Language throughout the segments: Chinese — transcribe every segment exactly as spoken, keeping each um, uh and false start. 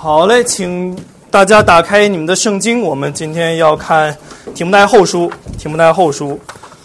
好嘞，请大家打开你们的圣经，我们今天要看提摩太后书，提摩太后书，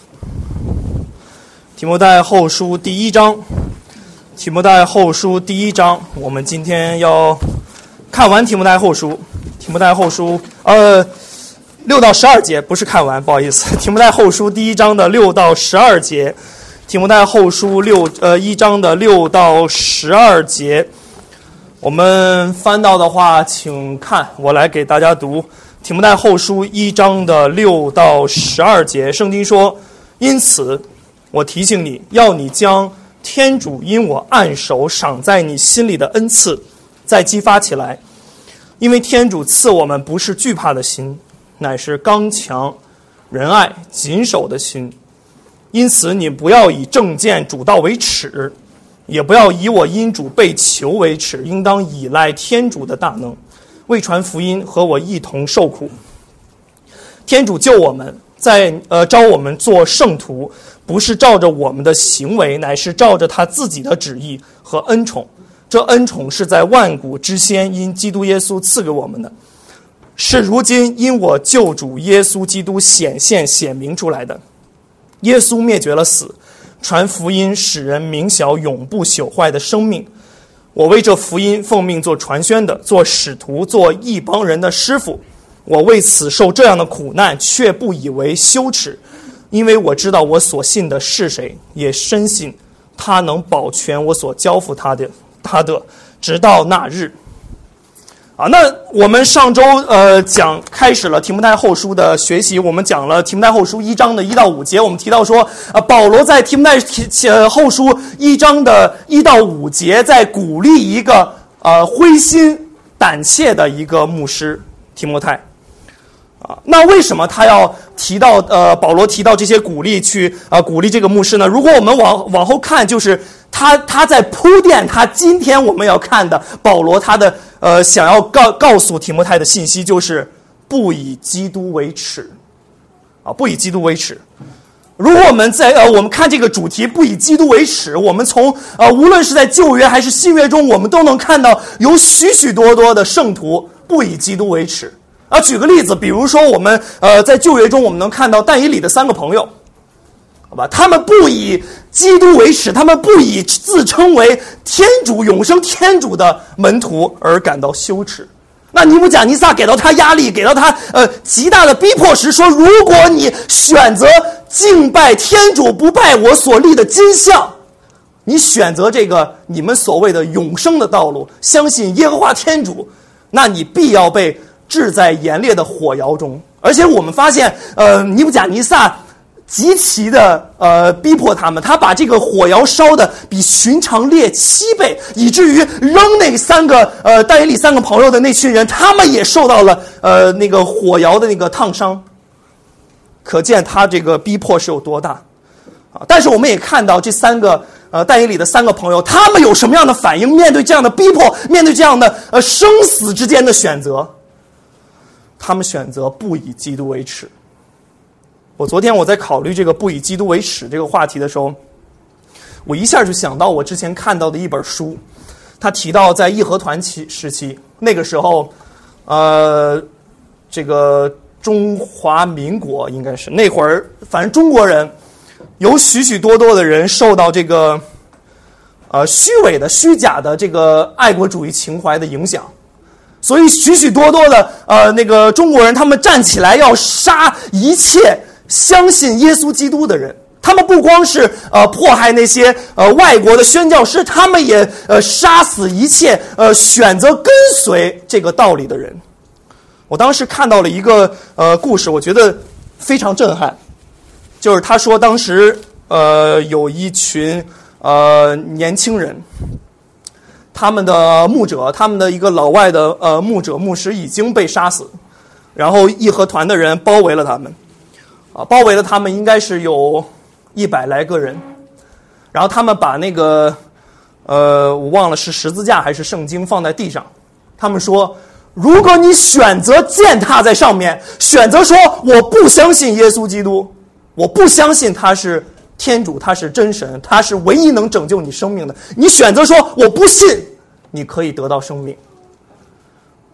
提摩太后书第一章，提摩太后书第一章，我们今天要看完提摩太后书，提摩太后书呃六到十二节，不是看完，不好意思，提摩太后书第一章的六到十二节，提摩太后书六呃一章的六到十二节。我们翻到的话，请看，我来给大家读提摩太后书一章的六到十二节。圣经说：因此我提醒你，要你将天主因我按手赏在你心里的恩赐再激发起来，因为天主赐我们不是惧怕的心，乃是刚强仁爱谨守的心。因此你不要以正见主道为耻，也不要以我因主被囚为耻，应当倚赖天主的大能，为传福音和我一同受苦。天主救我们，在呃召我们做圣徒，不是照着我们的行为，乃是照着他自己的旨意和恩宠。这恩宠是在万古之先因基督耶稣赐给我们的，是如今因我救主耶稣基督显现显明出来的。耶稣灭绝了死，传福音使人明晓永不朽坏的生命。我为这福音奉命做传宣的，做使徒，做一帮人的师傅。我为此受这样的苦难，却不以为羞耻，因为我知道我所信的是谁，也深信他能保全我所交付他的他的直到那日。啊，那我们上周呃讲开始了提摩太后书的学习，我们讲了提摩太后书一章的一到五节，我们提到说，呃，保罗在提摩太呃后书一章的一到五节，在鼓励一个呃灰心胆怯的一个牧师提摩太。啊，那为什么他要提到呃保罗提到这些鼓励去呃鼓励这个牧师呢？如果我们往往后看，就是他他在铺垫他今天我们要看的保罗他的呃想要告告诉提摩太的信息，就是不以基督为耻啊，不以基督为耻。如果我们在呃我们看这个主题不以基督为耻，我们从呃无论是在旧约还是新约中，我们都能看到有许许多多的圣徒不以基督为耻。啊，举个例子，比如说我们呃在旧约中，我们能看到但以理的三个朋友，好吧，他们不以基督为耻，他们不以自称为天主永生天主的门徒而感到羞耻。那尼布甲尼撒给到他压力，给到他呃极大的逼迫时说，如果你选择敬拜天主，不拜我所立的金像，你选择这个你们所谓的永生的道路，相信耶和华天主，那你必要被置在严烈的火窑中。而且我们发现呃尼布甲尼撒极其的呃逼迫他们，他把这个火窑烧的比寻常烈七倍，以至于扔那三个呃但以理三个朋友的那群人，他们也受到了呃那个火窑的那个烫伤。可见他这个逼迫是有多大啊！但是我们也看到这三个呃但以理的三个朋友，他们有什么样的反应？面对这样的逼迫，面对这样的呃生死之间的选择，他们选择不以基督为耻。我昨天我在考虑这个不以基督为耻这个话题的时候，我一下就想到我之前看到的一本书，他提到在义和团期时期，那个时候呃这个中华民国应该是那会儿，反正中国人有许许多多的人受到这个呃虚伪的虚假的这个爱国主义情怀的影响，所以许许多多的呃那个中国人，他们站起来要杀一切相信耶稣基督的人。他们不光是呃迫害那些呃外国的宣教师，他们也呃杀死一切呃选择跟随这个道理的人。我当时看到了一个呃故事，我觉得非常震撼，就是他说当时呃有一群呃年轻人，他们的牧者，他们的一个老外的呃牧者牧师已经被杀死，然后义和团的人包围了他们，啊，包围了他们应该是有一百来个人，然后他们把那个呃我忘了是十字架还是圣经放在地上，他们说，如果你选择践踏在上面，选择说我不相信耶稣基督，我不相信他是天主，他是真神，他是唯一能拯救你生命的，你选择说我不信，你可以得到生命。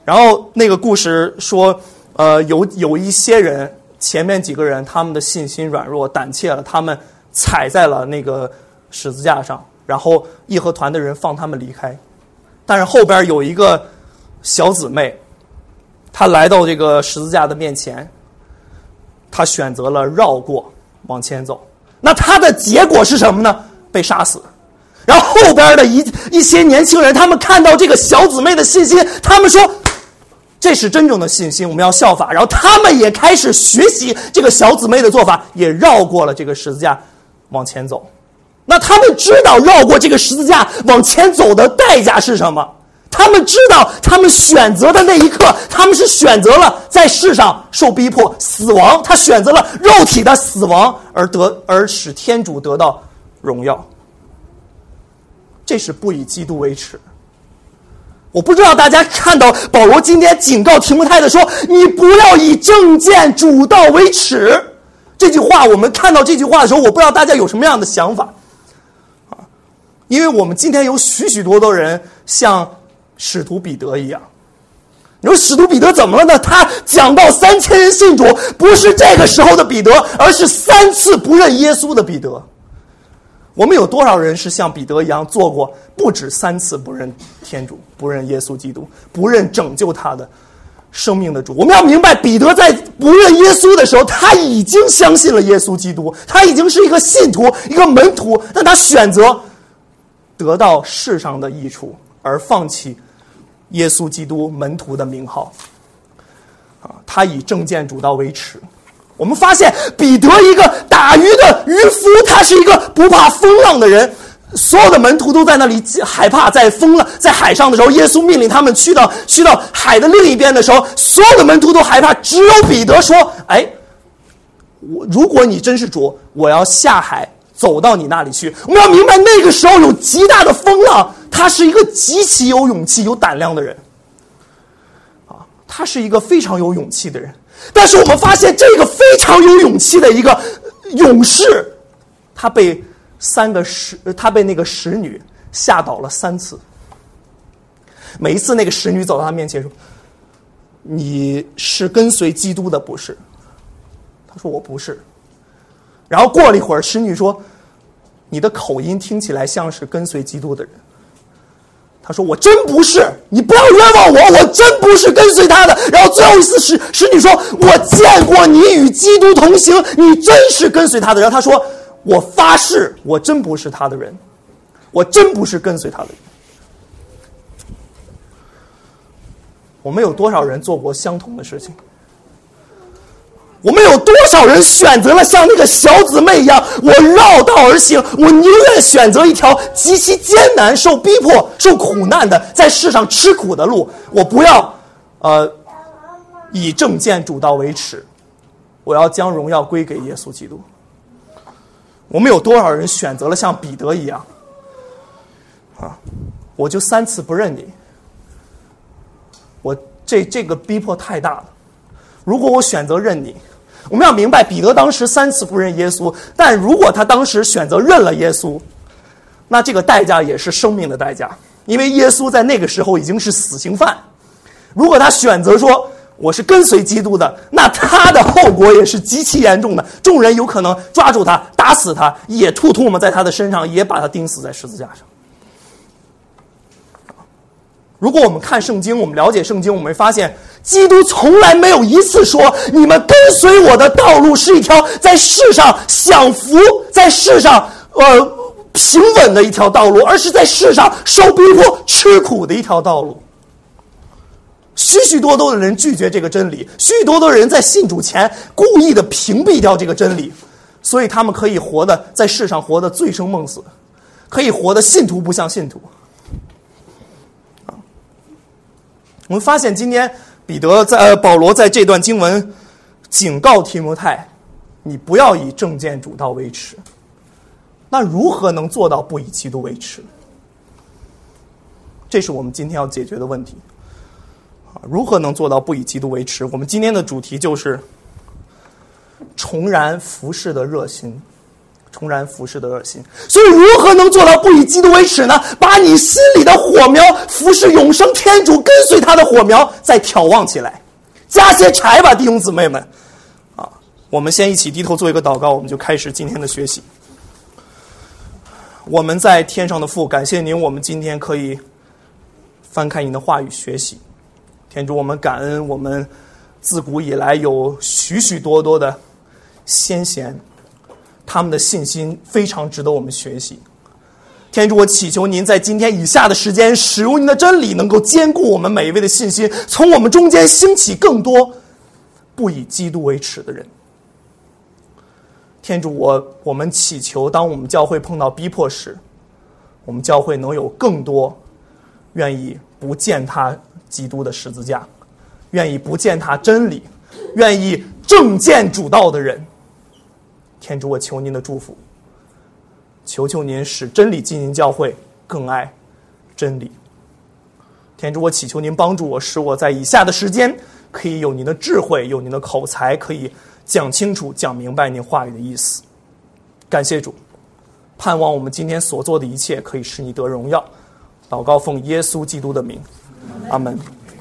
然后那个故事说，呃，有有一些人，前面几个人他们的信心软弱，胆怯了，他们踩在了那个十字架上，然后义和团的人放他们离开。但是后边有一个小姊妹，她来到这个十字架的面前，她选择了绕过往前走。那她的结果是什么呢？被杀死。然后后边的一一些年轻人，他们看到这个小姊妹的信心，他们说这是真正的信心，我们要效法。然后他们也开始学习这个小姊妹的做法，也绕过了这个十字架往前走。那他们知道绕过这个十字架往前走的代价是什么，他们知道他们选择的那一刻，他们是选择了在世上受逼迫死亡，他选择了肉体的死亡，而得而使天主得到荣耀。这是不以基督为耻。我不知道大家看到保罗今天警告提摩太的说，你不要以正见主道为耻，这句话，我们看到这句话的时候，我不知道大家有什么样的想法啊？因为我们今天有许许多多人像使徒彼得一样。你说使徒彼得怎么了呢？他讲到三千人信主，不是这个时候的彼得，而是三次不认耶稣的彼得。我们有多少人是像彼得一样做过不止三次不认天主，不认耶稣基督，不认拯救他的生命的主？我们要明白，彼得在不认耶稣的时候，他已经相信了耶稣基督，他已经是一个信徒，一个门徒，但他选择得到世上的益处，而放弃耶稣基督门徒的名号。啊，他以正见主道为耻。我们发现彼得一个打鱼的渔夫，他是一个不怕风浪的人。所有的门徒都在那里害怕，在风浪在海上的时候，耶稣命令他们去到去到海的另一边的时候，所有的门徒都害怕，只有彼得说：哎，我如果你真是主，我要下海走到你那里去。我们要明白，那个时候有极大的风浪，他是一个极其有勇气有胆量的人啊，他是一个非常有勇气的人。但是我们发现，这个非常有勇气的一个勇士，他被三个使，他被那个使女吓倒了三次。每一次那个使女走到他面前说：你是跟随基督的不是？他说我不是。然后过了一会儿，使女说：你的口音听起来像是跟随基督的人。他说我真不是，你不要冤枉我，我真不是跟随他的。然后最后一次使使女说：我见过你与基督同行，你真是跟随他的人。他说我发誓，我真不是他的人，我真不是跟随他的人。我们有多少人做过相同的事情？我们有多少人选择了像那个小姊妹一样，我绕道而行，我宁愿选择一条极其艰难、受逼迫、受苦难的，在世上吃苦的路，我不要呃以正见主道为耻，我要将荣耀归给耶稣基督。我们有多少人选择了像彼得一样啊，我就三次不认你，我这这个逼迫太大了，如果我选择认你，我们要明白，彼得当时三次不认耶稣，但如果他当时选择认了耶稣，那这个代价也是生命的代价，因为耶稣在那个时候已经是死刑犯。如果他选择说我是跟随基督的，那他的后果也是极其严重的，众人有可能抓住他，打死他，也吐唾沫在他的身上，也把他钉死在十字架上。如果我们看圣经，我们了解圣经，我们会发现基督从来没有一次说你们跟随我的道路是一条在世上享福，在世上呃平稳的一条道路，而是在世上受逼迫吃苦的一条道路。许许多多的人拒绝这个真理，许许多多的人在信主前故意的屏蔽掉这个真理，所以他们可以活的在世上活得醉生梦死，可以活得信徒不像信徒。我们发现今天彼得在、呃、保罗在这段经文警告提摩太，你不要以正见主道为耻。那如何能做到不以基督为耻？这是我们今天要解决的问题。如何能做到不以基督为耻？我们今天的主题就是重燃服事的热心。 重燃服侍的热心。所以如何能做到不以基督为耻呢？把你心里的火苗，服侍永生天主，跟随他的火苗再挑旺起来，加些柴吧，弟兄姊妹们啊！我们先一起低头做一个祷告，我们就开始今天的学习。我们在天上的父，感谢您，我们今天可以翻开您的话语学习。天主，我们感恩，我们自古以来有许许多多的先贤，他们的信心非常值得我们学习。天主，我祈求您在今天以下的时间，使用您的真理能够坚固我们每一位的信心，从我们中间兴起更多不以基督为耻的人。天主，我我们祈求，当我们教会碰到逼迫时，我们教会能有更多愿意不践踏基督的十字架，愿意不践踏真理，愿意正见主道的人。天主，我求您的祝福，求求您使真理进行教会更爱真理。天主，我祈求您帮助我，使我在以下的时间可以有您的智慧，有您的口才，可以讲清楚讲明白您话语的意思。感谢主，盼望我们今天所做的一切可以使你得荣耀。祷告奉耶稣基督的名，阿门。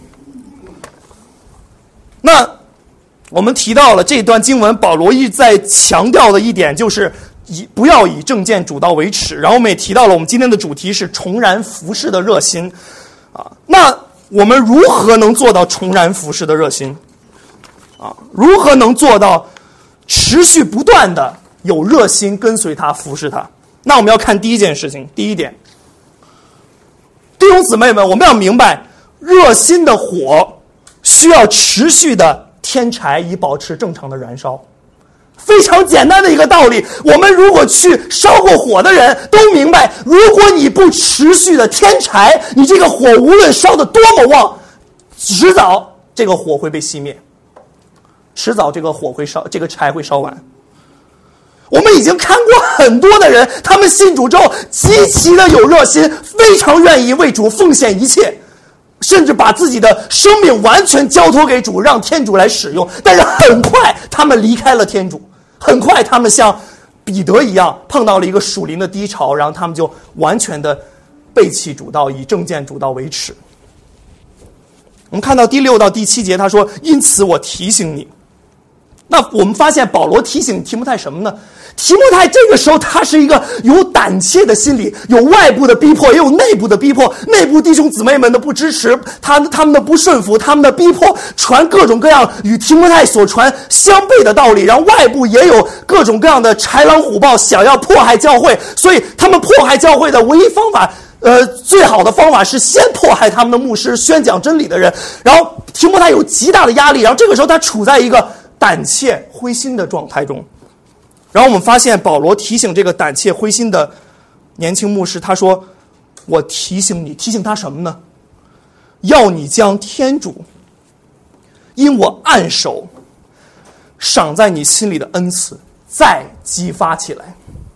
那我们提到了这段经文，保罗一直在强调的一点就是以不要以正见主道为耻。然后我们也提到了我们今天的主题是重燃服事的热心啊。那我们如何能做到重燃服事的热心啊？如何能做到持续不断的有热心跟随他服侍他？那我们要看第一件事情，第一点，弟兄姊妹们，我们要明白热心的火需要持续的添柴以保持正常的燃烧。非常简单的一个道理，我们如果去烧过火的人都明白，如果你不持续的添柴，你这个火无论烧得多么旺，迟早这个火会被熄灭，迟早这个火会烧，这个柴会烧完。我们已经看过很多的人，他们信主之后极其的有热心，非常愿意为主奉献一切，甚至把自己的生命完全交托给主，让天主来使用。但是很快他们离开了天主，很快他们像彼得一样碰到了一个属灵的低潮，然后他们就完全的背弃主道，以正见主道为耻。我们看到第六到第七节，他说：因此我提醒你。那我们发现保罗提醒提摩太什么呢？提摩太这个时候他是一个有胆怯的心理，有外部的逼迫，也有内部的逼迫，内部弟兄姊妹们的不支持，他他们的不顺服，他们的逼迫，传各种各样与提摩太所传相悖的道理，然后外部也有各种各样的豺狼虎豹想要迫害教会，所以他们迫害教会的唯一方法呃，最好的方法是先迫害他们的牧师，宣讲真理的人。然后提摩太有极大的压力，然后这个时候他处在一个胆怯灰心的状态中。然后我们发现保罗提醒这个胆怯灰心的年轻牧师，他说：我提醒你，提醒他什么呢？要你将天主因我按手赏在你心里的恩赐再激发起来。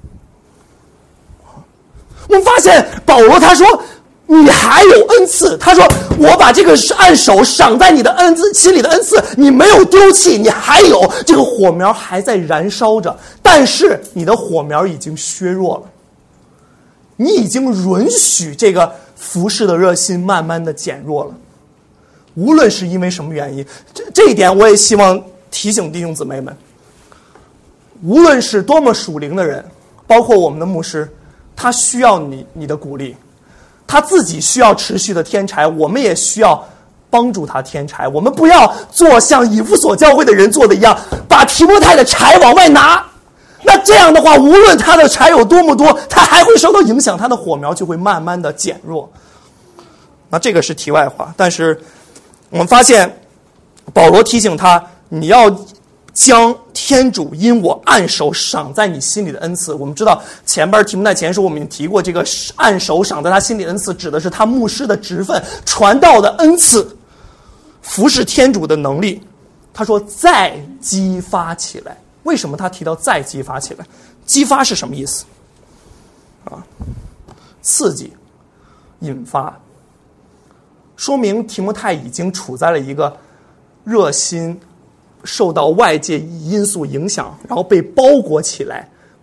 我们发现保罗他说你还有恩赐，他说我把这个按手赏在你的恩赐心里的恩赐你没有丢弃，你还有这个火苗还在燃烧着，但是你的火苗已经削弱了，你已经允许这个服事的热心慢慢的减弱了。无论是因为什么原因，这这一点我也希望提醒弟兄姊妹们，无论是多么属灵的人，包括我们的牧师，他需要你你的鼓励，他自己需要持续的添柴，我们也需要帮助他添柴。我们不要做像以弗所教会的人做的一样，把提摩太的柴往外拿，那这样的话无论他的柴有多么多，他还会受到影响，他的火苗就会慢慢的减弱。那这个是题外话，但是我们发现保罗提醒他，你要将天主因我按手赏在你心里的恩赐。我们知道前边提摩太前书我们提过，这个按手赏在他心里的恩赐指的是他牧师的职分，传道的恩赐，服侍天主的能力。他说再激发起来。为什么他提到再激发起来？激发是什么意思啊？刺激，引发，说明提摩太已经处在了一个热心受到外界因素影响，然后被包裹起来，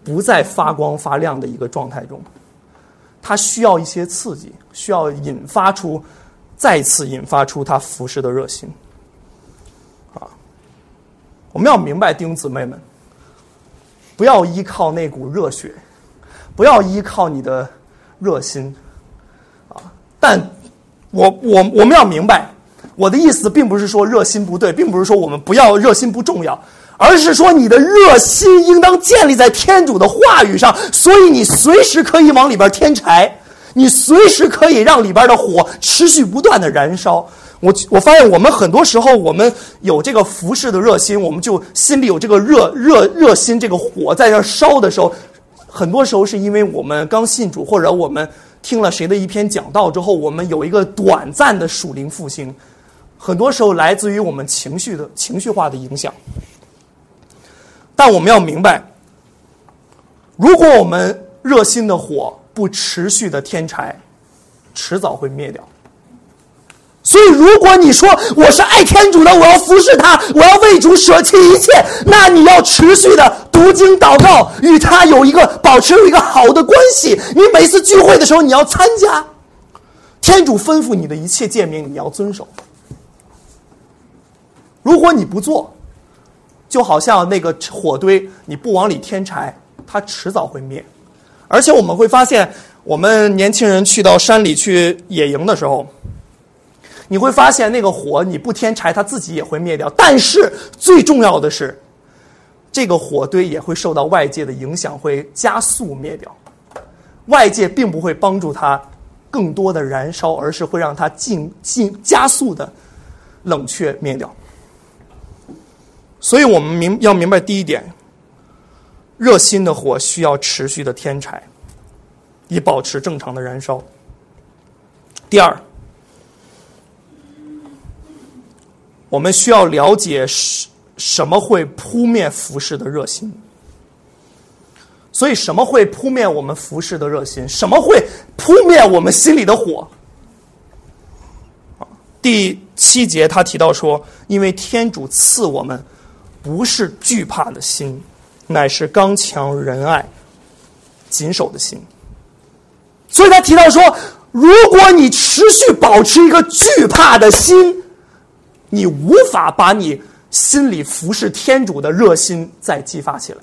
不再发光发亮的一个状态中，它需要一些刺激，需要引发出再次引发出它服侍的热心啊！我们要明白，弟兄姊妹们，不要依靠那股热血，不要依靠你的热心啊！但我我我们要明白，我的意思并不是说热心不对，并不是说我们不要热心不重要，而是说你的热心应当建立在天主的话语上，所以你随时可以往里边添柴，你随时可以让里边的火持续不断的燃烧。我我发现我们很多时候，我们有这个服侍的热心，我们就心里有这个热热热心，这个火在那烧的时候，很多时候是因为我们刚信主，或者我们听了谁的一篇讲道之后，我们有一个短暂的属灵复兴，很多时候来自于我们情绪的情绪化的影响。但我们要明白，如果我们热心的火不持续的添柴，迟早会灭掉。所以如果你说我是爱天主的，我要服侍他，我要为主舍弃一切，那你要持续的读经祷告，与他有一个保持有一个好的关系。你每次聚会的时候你要参加，天主吩咐你的一切诫命你要遵守。如果你不做，就好像那个火堆，你不往里添柴，它迟早会灭。而且我们会发现，我们年轻人去到山里去野营的时候，你会发现那个火你不添柴，它自己也会灭掉。但是最重要的是，这个火堆也会受到外界的影响，会加速灭掉。外界并不会帮助它更多的燃烧，而是会让它进进加速的冷却灭掉。所以我们明要明白第一点，热心的火需要持续的添柴，以保持正常的燃烧。第二，我们需要了解什么会扑灭服侍的热心。所以什么会扑灭我们服侍的热心？什么会扑灭我们心里的火？第七节他提到说，因为天主赐我们不是惧怕的心，乃是刚强仁爱谨守的心。所以他提到说，如果你持续保持一个惧怕的心，你无法把你心里服侍天主的热心再激发起来。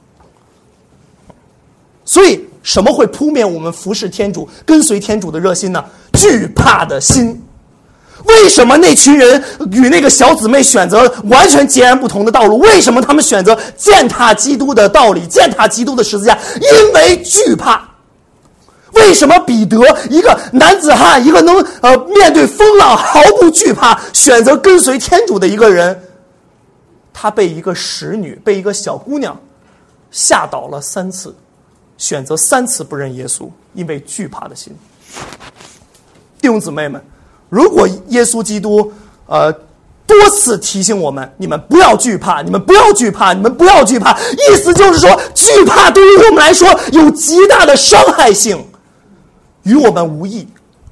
所以什么会扑灭我们服侍天主跟随天主的热心呢？惧怕的心。为什么那群人与那个小姊妹选择完全截然不同的道路？为什么他们选择践踏基督的道理，践踏基督的十字架？因为惧怕。为什么彼得一个男子汉，一个能呃面对风浪毫不惧怕，选择跟随天主的一个人，他被一个使女，被一个小姑娘吓倒了三次，选择三次不认耶稣，因为惧怕的心。弟兄姊妹们，如果耶稣基督呃多次提醒我们，你们不要惧怕，你们不要惧怕，你们不要惧怕，意思就是说，惧怕对于我们来说有极大的伤害性，与我们无益。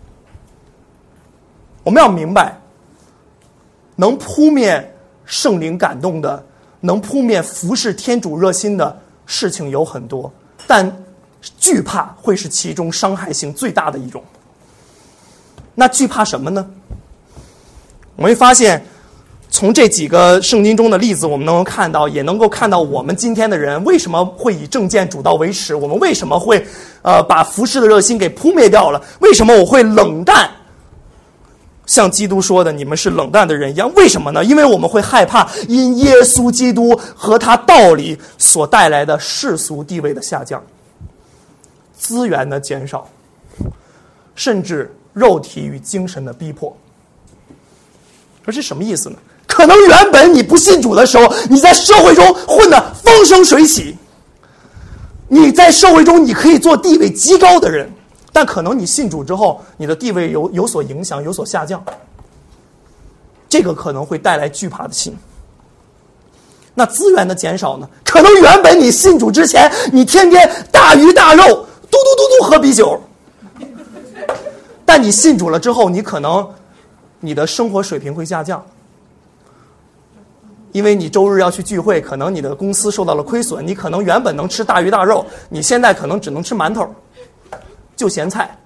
我们要明白，能扑灭圣灵感动的，能扑灭服侍天主热心的事情有很多，但惧怕会是其中伤害性最大的一种。那惧怕什么呢？我们会发现，从这几个圣经中的例子，我们能够看到，也能够看到我们今天的人为什么会以正见主道为耻，我们为什么会呃把服侍的热心给扑灭掉了？为什么我会冷淡？像基督说的，你们是冷淡的人一样。为什么呢？因为我们会害怕因耶稣基督和他道理所带来的世俗地位的下降，资源的减少，甚至肉体与精神的逼迫。这是什么意思呢？可能原本你不信主的时候，你在社会中混得风生水起，你在社会中你可以做地位极高的人，但可能你信主之后，你的地位有有所影响，有所下降。这个可能会带来惧怕的心。那资源的减少呢？可能原本你信主之前，你天天大鱼大肉，嘟嘟嘟嘟喝啤酒，但你信主了之后，你可能你的生活水平会下降， 因为你周日要去聚会，可能你的公司受到了亏损，你可能原本能吃大鱼大肉，你现在可能只能吃馒头，就咸菜。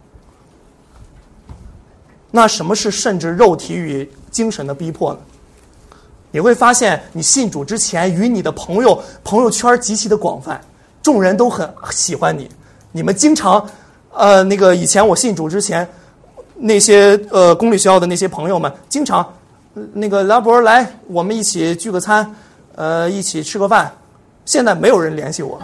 那什么是甚至肉体与精神的逼迫呢？你会发现，你信主之前，与你的朋友朋友圈极其的广泛，众人都很喜欢你，你们经常，呃，那个以前我信主之前，那些呃公立学校的那些朋友们，经常，那个拉博来，我们一起聚个餐，呃，一起吃个饭。现在没有人联系我，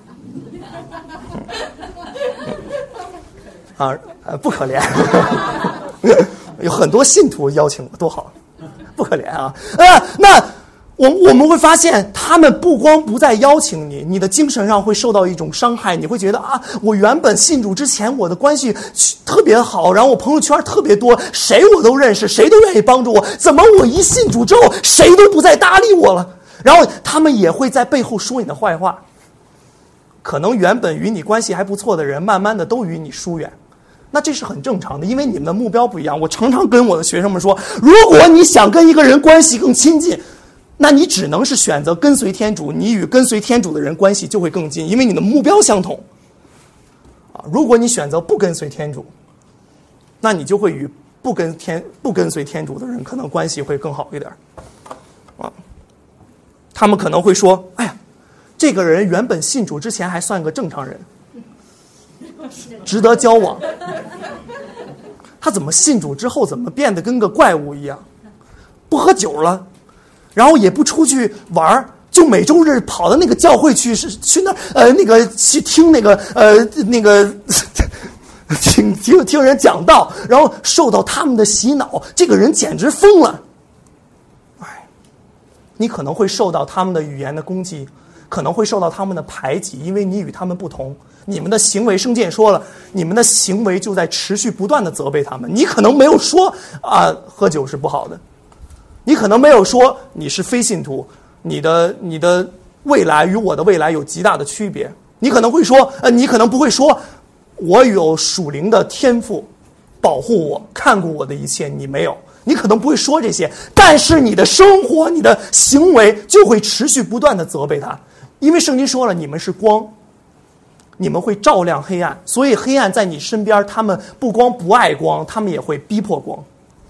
啊，呃，不可怜，有很多信徒邀请我，多好。不可怜啊！呃，那我我们会发现，他们不光不再邀请你，你的精神上会受到一种伤害。你会觉得啊，我原本信主之前，我的关系特别好，然后我朋友圈特别多，谁我都认识，谁都愿意帮助我。怎么我一信主之后，谁都不再搭理我了？然后他们也会在背后说你的坏话。可能原本与你关系还不错的人，慢慢的都与你疏远。那这是很正常的，因为你们的目标不一样。我常常跟我的学生们说，如果你想跟一个人关系更亲近，那你只能是选择跟随天主，你与跟随天主的人关系就会更近，因为你的目标相同。啊，如果你选择不跟随天主，那你就会与不跟天不跟随天主的人可能关系会更好一点。啊，他们可能会说，哎呀，这个人原本信主之前还算个正常人，值得交往，他怎么信主之后怎么变得跟个怪物一样，不喝酒了，然后也不出去玩，就每周日跑到那个教会去，是去那呃那个去听那个呃那个听听听人讲道，然后受到他们的洗脑，这个人简直疯了。哎，你可能会受到他们的语言的攻击，可能会受到他们的排挤，因为你与他们不同。你们的行为，圣经也说了，你们的行为就在持续不断的责备他们。你可能没有说啊，喝酒是不好的，你可能没有说你是非信徒，你的你的未来与我的未来有极大的区别。你可能会说，呃，你可能不会说，我有属灵的天赋，保护我，看顾我的一切，你没有。你可能不会说这些，但是你的生活、你的行为就会持续不断的责备他，因为圣经说了，你们是光。你们会照亮黑暗，所以黑暗在你身边，他们不光不爱光，他们也会逼迫光。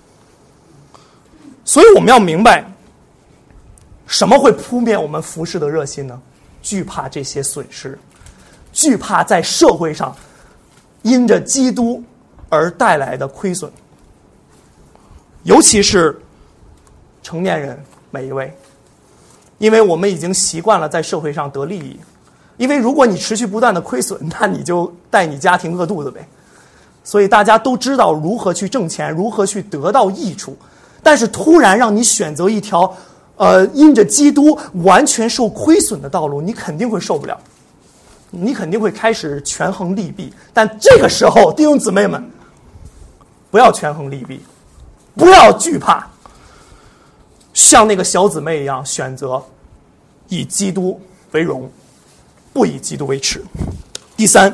所以我们要明白，什么会扑灭我们服侍的热心呢？惧怕这些损失，惧怕在社会上因着基督而带来的亏损，尤其是成年人每一位，因为我们已经习惯了在社会上得利益。因为如果你持续不断的亏损，那你就带你家庭饿肚子呗。所以大家都知道如何去挣钱，如何去得到益处。但是突然让你选择一条，呃，因着基督完全受亏损的道路，你肯定会受不了，你肯定会开始权衡利弊。但这个时候，弟兄姊妹们，不要权衡利弊，不要惧怕，像那个小姊妹一样，选择以基督为荣。不以基督为耻。第三，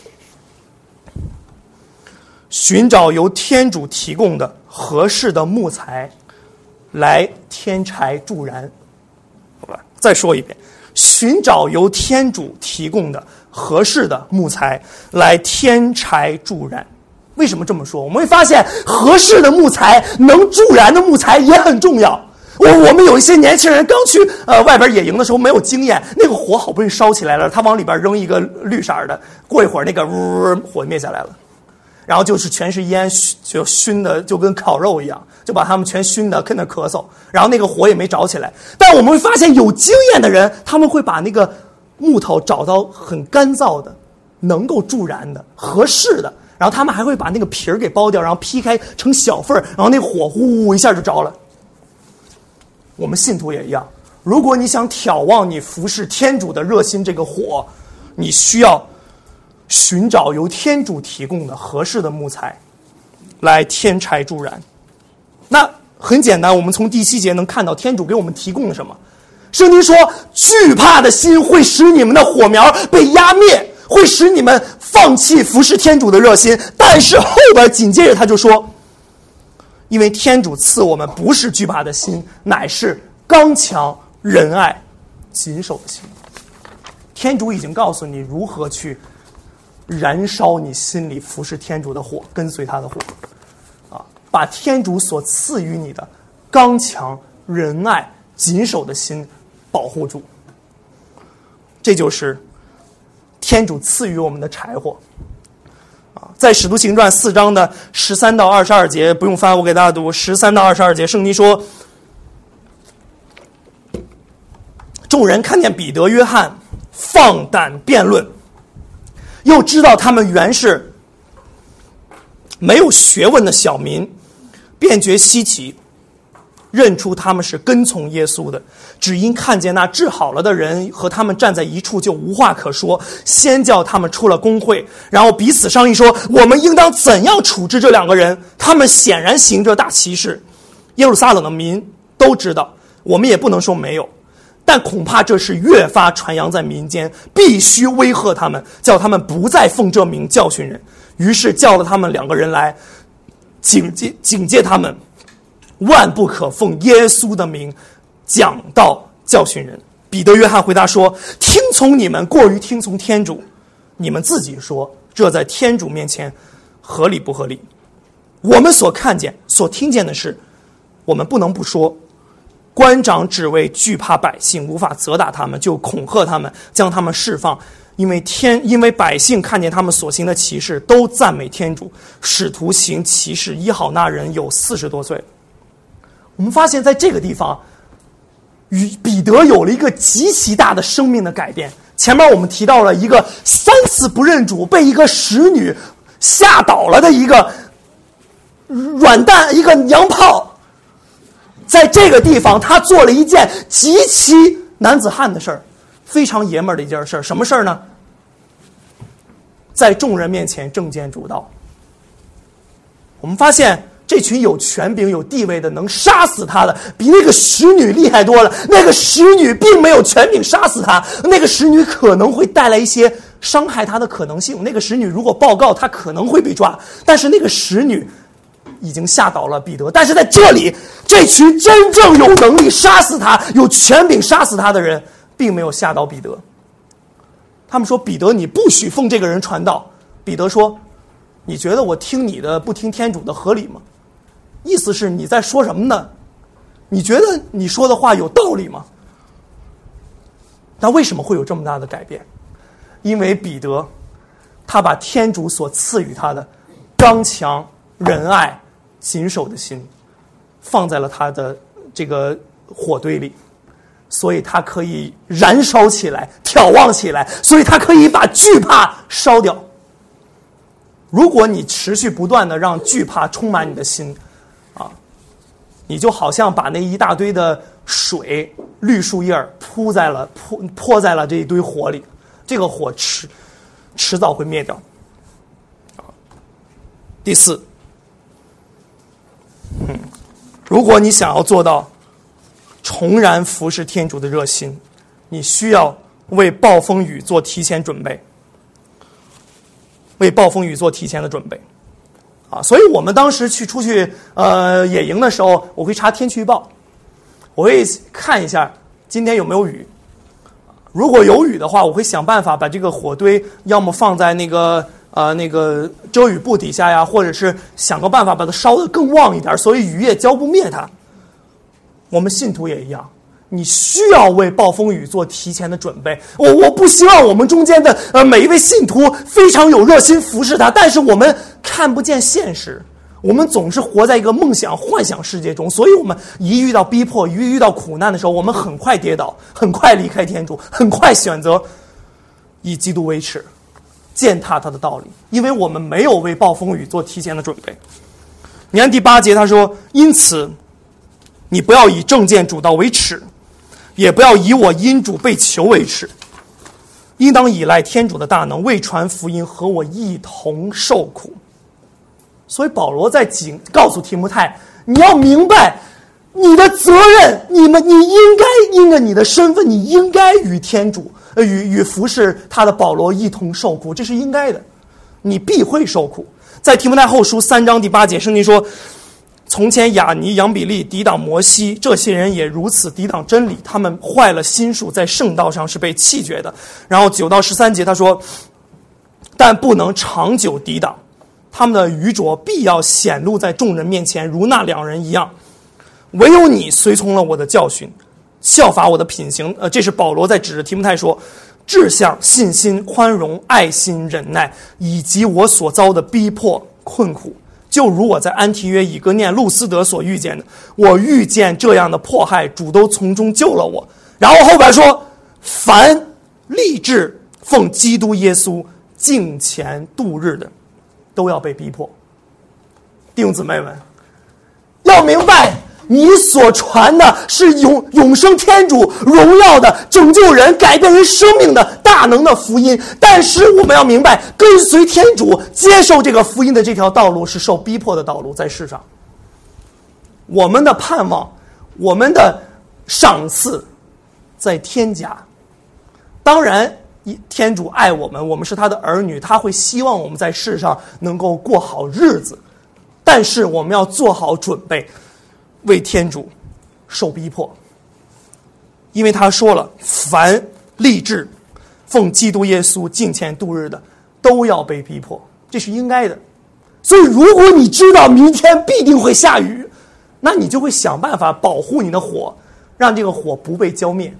寻找由天主提供的合适的木材来添柴助燃。好吧，再说一遍，寻找由天主提供的合适的木材来添柴助燃。为什么这么说？我们会发现，合适的木材能助燃的木材也很重要。我我们有一些年轻人刚去呃外边野营的时候没有经验，那个火好不容易烧起来了，他往里边扔一个绿色的，过一会儿那个呜火灭下来了，然后就是全是烟，就熏的就跟烤肉一样，就把他们全熏的跟那咳嗽，然后那个火也没着起来。但我们会发现有经验的人，他们会把那个木头找到很干燥的，能够助燃的，合适的，然后他们还会把那个皮儿给剥掉，然后劈开成小份儿，然后那火呼一下就着了。我们信徒也一样，如果你想挑旺你服侍天主的热心这个火，你需要寻找由天主提供的合适的木材来添柴助燃。那很简单，我们从第七节能看到天主给我们提供了什么。圣经说，惧怕的心会使你们的火苗被压灭，会使你们放弃服侍天主的热心。但是后边紧接着他就说，因为天主赐我们不是惧怕的心，乃是刚强、 仁爱、谨守的心。天主已经告诉你如何去燃烧你心里服侍天主的火，跟随他的火啊，把天主所赐予你的刚强、仁爱、谨守的心保护住。这就是天主赐予我们的柴火啊。在使徒行传四章的十三到二十二节，不用翻，我给大家读十三到二十二节。圣经说，众人看见彼得、约翰放胆辩论，又知道他们原是没有学问的小民，便觉稀奇，认出他们是跟从耶稣的。只因看见那治好了的人和他们站在一处，就无话可说，先叫他们出了公会，然后彼此商议说，我们应当怎样处置这两个人？他们显然行着大奇事，耶路撒冷的民都知道，我们也不能说没有，但恐怕这事越发传扬在民间，必须威吓他们，叫他们不再奉这名教训人。于是叫了他们两个人来，警戒警戒他们，万不可奉耶稣的名讲道教训人。彼得、约翰回答说，听从你们过于听从天主，你们自己说，这在天主面前合理不合理？我们所看见所听见的事，我们不能不说。官长只为惧怕百姓，无法责打他们，就恐吓他们，将他们释放。因为天，因为百姓看见他们所行的奇事，都赞美天主。使徒行奇事医好那人有四十多岁。我们发现在这个地方，与彼得有了一个极其大的生命的改变。前面我们提到了一个三次不认主，被一个使女吓倒了的一个软蛋，一个娘炮。在这个地方，他做了一件极其男子汉的事儿，非常爷们儿的一件事儿。什么事儿呢？在众人面前正见主道。我们发现这群有权柄、有地位的，能杀死他的，比那个使女厉害多了。那个使女并没有权柄杀死他，那个使女可能会带来一些伤害他的可能性。那个使女如果报告，他可能会被抓。但是那个使女已经吓倒了彼得，但是在这里，这群真正有能力杀死他、有权柄杀死他的人，并没有吓倒彼得。他们说：“彼得，你不许奉这个人传道。”彼得说：“你觉得我听你的，不听天主的合理吗？”意思是你在说什么呢？你觉得你说的话有道理吗？但为什么会有这么大的改变？因为彼得，他把天主所赐予他的刚强、仁爱、谨守的心放在了他的这个火堆里，所以他可以燃烧起来、挑旺起来，所以他可以把惧怕烧掉。如果你持续不断的让惧怕充满你的心啊，你就好像把那一大堆的水、绿树叶铺在了泼泼在了这一堆火里，这个火迟迟早会灭掉。第四，嗯，如果你想要做到重燃服侍天主的热心，你需要为暴风雨做提前准备，为暴风雨做提前的准备，啊，所以我们当时去出去呃野营的时候，我会查天气预报，我会看一下今天有没有雨，如果有雨的话，我会想办法把这个火堆要么放在那个呃那个遮雨布底下呀，或者是想个办法把它烧得更旺一点，所以雨也浇不灭它。我们信徒也一样，你需要为暴风雨做提前的准备。我我不希望我们中间的呃每一位信徒非常有热心服侍他，但是我们看不见现实，我们总是活在一个梦想幻想世界中，所以我们一遇到逼迫，一遇到苦难的时候，我们很快跌倒，很快离开天主，很快选择以基督为耻，践踏他的道理，因为我们没有为暴风雨做提前的准备。你看第八节他说，因此你不要以正见主道为耻，也不要以我因主被囚为耻，应当依赖天主的大能，为传福音和我一同受苦。所以保罗在警告诉提摩太，你要明白你的责任，你们你应该因着你的身份，你应该与天主呃与与服侍他的保罗一同受苦，这是应该的，你必会受苦。在提摩太后书三章第八节，圣经说， 从前亚尼、杨比利抵挡摩西，这些人也如此抵挡真理，他们坏了心术，在圣道上是被弃绝的。然后九到十三节他说，但不能长久抵挡，他们的愚拙必要显露在众人面前，如那两人一样。唯有你随从了我的教训，效法我的品行。呃，这是保罗在指着提摩太说，志向、信心、宽容、爱心、忍耐，以及我所遭的逼迫、困苦，就如我在安提约、以哥念、路斯德所遇见的。我遇见这样的迫害，主都从中救了我。然后后边说，凡立志奉基督耶稣敬虔度日的，都要被逼迫。弟兄姊妹们，要明白，你所传的是永永生天主荣耀的拯救人改变人生命的大能的福音，但是我们要明白，跟随天主接受这个福音的这条道路是受逼迫的道路。在世上我们的盼望，我们的赏赐在天家。当然天主爱我们，我们是他的儿女，他会希望我们在世上能够过好日子，但是我们要做好准备为天主受逼迫。因为他说了，凡立志奉基督耶稣敬虔度日的，都要被逼迫，这是应该的。所以如果你知道明天必定会下雨，那你就会想办法保护你的火，让这个火不被浇灭。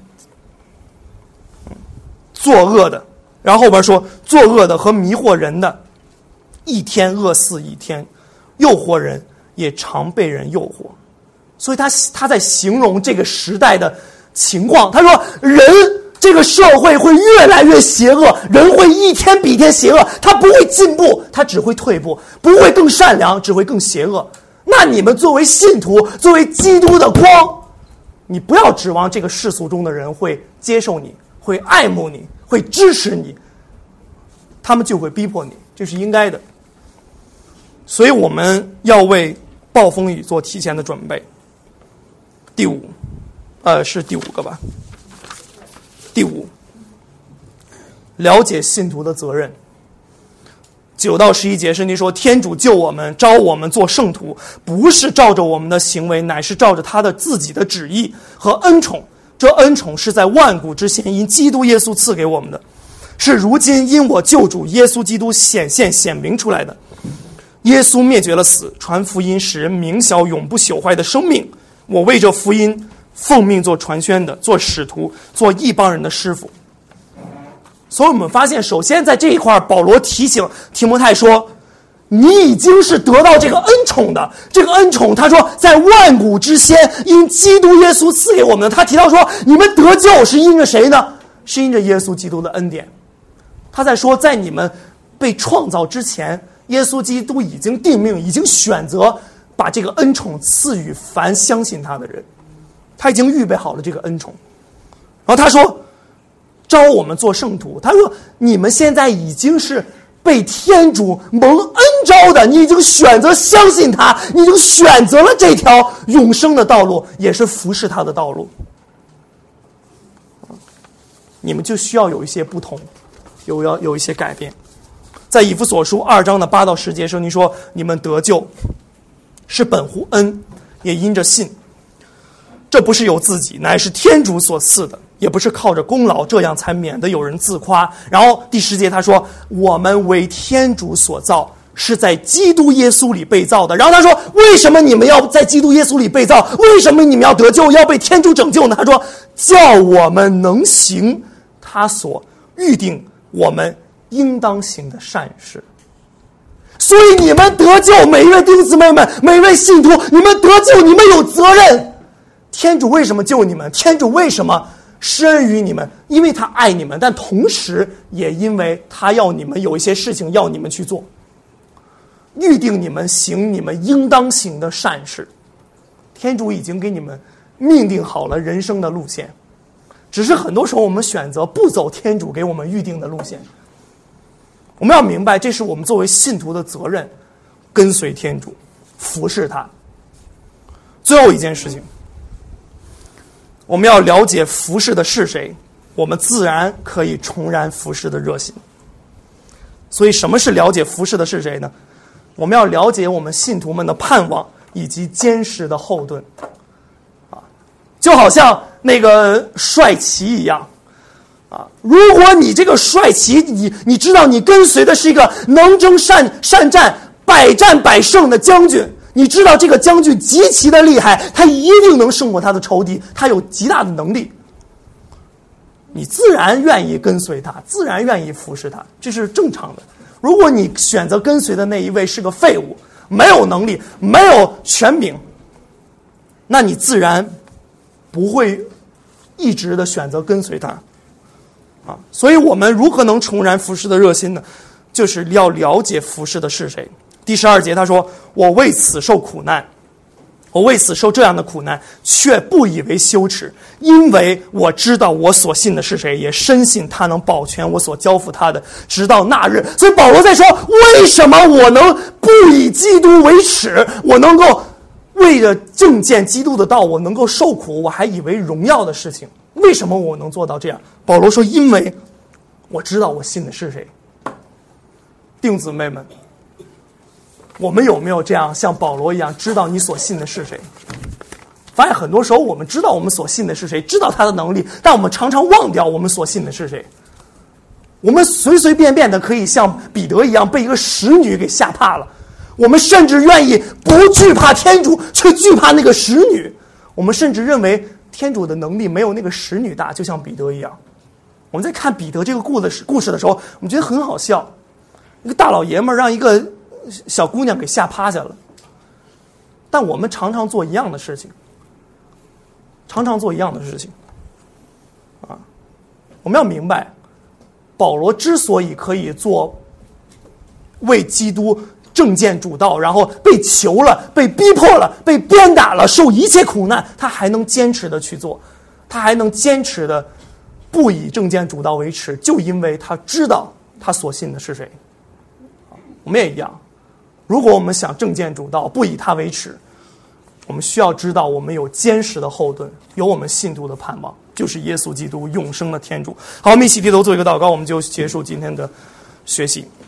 作恶的，然后后边说，作恶的和迷惑人的，一天饿死一天，诱惑人也常被人诱惑。所以他他在形容这个时代的情况，他说人这个社会会越来越邪恶，人会一天比一天邪恶，他不会进步，他只会退步，不会更善良，只会更邪恶。那你们作为信徒，作为基督的光，你不要指望这个世俗中的人会接受你，会爱慕你，会支持你，他们就会逼迫你，这是应该的。所以我们要为暴风雨做提前的准备。第五，呃，是第五个吧？第五，了解信徒的责任。九到十一节圣经说，天主救我们，召我们做圣徒，不是照着我们的行为，乃是照着他的自己的旨意和恩宠。这恩宠是在万古之前因基督耶稣赐给我们的，是如今因我救主耶稣基督显现显明出来的。耶稣灭绝了死，传福音使人明晓永不朽坏的生命。我为这福音奉命做传宣的，做使徒，做异邦人的师傅。所以我们发现，首先在这一块，保罗提醒提摩太说，你已经是得到这个恩宠的。这个恩宠他说在万古之先因基督耶稣赐给我们的。他提到说，你们得救是因着谁呢？是因着耶稣基督的恩典。他在说，在你们被创造之前，耶稣基督已经定命，已经选择把这个恩宠赐予凡相信他的人，他已经预备好了这个恩宠。然后他说召我们做圣徒，他说你们现在已经是被天主蒙恩召的，你已经选择相信他，你已经选择了这条永生的道路，也是服侍他的道路。你们就需要有一些不同，有要有一些改变。在以弗所书二章的八到十节圣经说，你们得救是本乎恩，也因着信。这不是由自己，乃是天主所赐的，也不是靠着功劳，这样才免得有人自夸。然后第十节他说，我们为天主所造，是在基督耶稣里被造的。然后他说，为什么你们要在基督耶稣里被造？为什么你们要得救，要被天主拯救呢？他说，叫我们能行他所预定我们应当行的善事。所以你们得救，每一位弟兄姊妹们，每一位信徒，你们得救，你们有责任。天主为什么救你们？天主为什么施恩于你们？因为他爱你们，但同时也因为他要你们有一些事情要你们去做，预定你们行你们应当行的善事。天主已经给你们命定好了人生的路线，只是很多时候我们选择不走天主给我们预定的路线。我们要明白，这是我们作为信徒的责任，跟随天主，服侍他。最后一件事情，我们要了解服侍的是谁，我们自然可以重燃服侍的热心。所以什么是了解服侍的是谁呢？我们要了解我们信徒们的盼望， 以及坚实的后盾。啊，就好像那个帅旗一样。啊，如果你这个帅旗，你你知道你跟随的是一个能征善善战、百战百胜的将军，你知道这个将军极其的厉害，他一定能胜过他的仇敌，他有极大的能力，你自然愿意跟随他，自然愿意服侍他，这是正常的。如果你选择跟随的那一位是个废物，没有能力，没有权柄，那你自然不会一直的选择跟随他。啊，所以我们如何能重燃服侍的热心呢？就是要了解服侍的是谁。第十二节他说，我为此受苦难，我为此受这样的苦难，却不以为羞耻，因为我知道我所信的是谁，也深信他能保全我所交付他的，直到那日。所以保罗在说，为什么我能不以基督为耻，我能够为着正见基督的道，我能够受苦，我还以为荣耀的事情。为什么我能做到这样？保罗说，因为我知道我信的是谁。弟兄姊妹们，我们有没有这样像保罗一样知道你所信的是谁？发现很多时候我们知道我们所信的是谁，知道他的能力，但我们常常忘掉我们所信的是谁。我们随随便便的可以像彼得一样被一个使女给吓怕了，我们甚至愿意不惧怕天主，却惧怕那个使女。我们甚至认为天主的能力没有那个使女大，就像彼得一样。我们在看彼得这个故事故事的时候，我们觉得很好笑，一个大老爷们让一个小姑娘给吓趴下了。但我们常常做一样的事情，常常做一样的事情啊！我们要明白，保罗之所以可以做为基督正见主道，然后被囚了，被逼迫了，被鞭打了，受一切苦难，他还能坚持的去做，他还能坚持的不以正见主道为耻，就因为他知道他所信的是谁。我们也一样，如果我们想正见主道，不以他为耻，我们需要知道我们有坚实的后盾，有我们信徒的盼望，就是耶稣基督永生的天主。好，我们一起低头做一个祷告，我们就结束今天的学习。